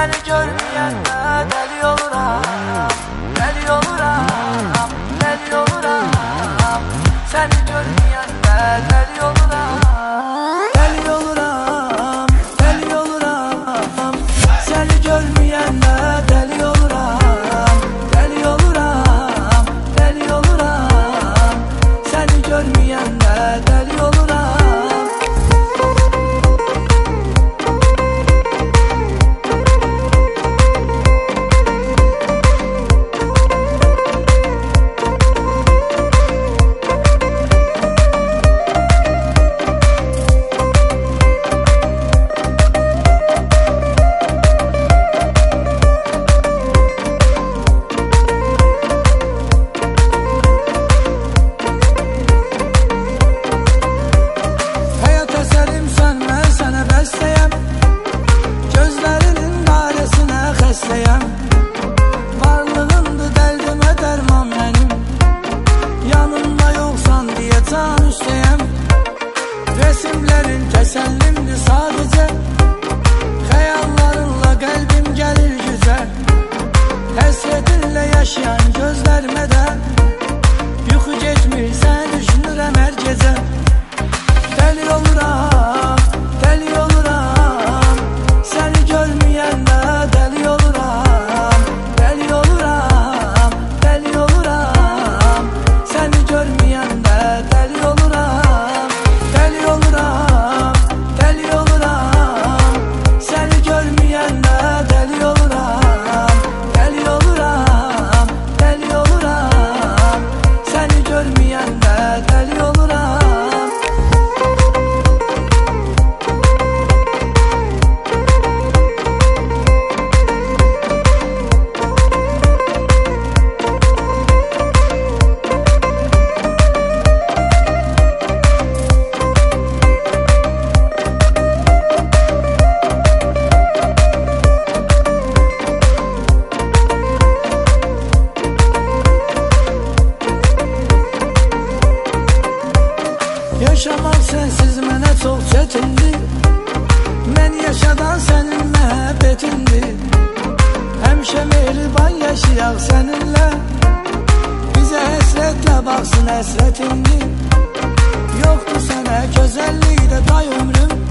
Seni görməyəndə dəli oluram, dəli oluram, dəli oluram. Seni görməyəndə dəli oluram, dəli oluram, dəli oluram. Seni görməyəndə dəli oluram, dəli oluram, dəli oluram. Seni görməyəndə dəli oluram. Varlığındır dərdimə dərman mənim, yanımda yoxsan deyə can üstəyəm. Resimlərin təsəllimdir sadəcə, xəyallarınla qəlbim gəlir gücə. Həsrətinlə yaşayan gözlərimə də yuxu getmir, səni düşünürəm hər gecə. Dəli oluram, dəli oluram. Səni görməyəndə dəli oluram, dəli oluram, dəli oluram. Səni görməyəndə dəli oluram, dəli oluram, dəli oluram. Səni görməyəndə dəli oluram, dəli oluram, dəli oluram. Səni görməyəndə dəli oluram. Yaşamaq sənsiz mənə çox çətindir, mən yaşadan sənin məhəbbətindir. Həmişə mehriban yaşayaq səninlə, bizə həsrətlə baxsın həsrətindir. Yoxdur sənə gözəllikdə day ömrüm,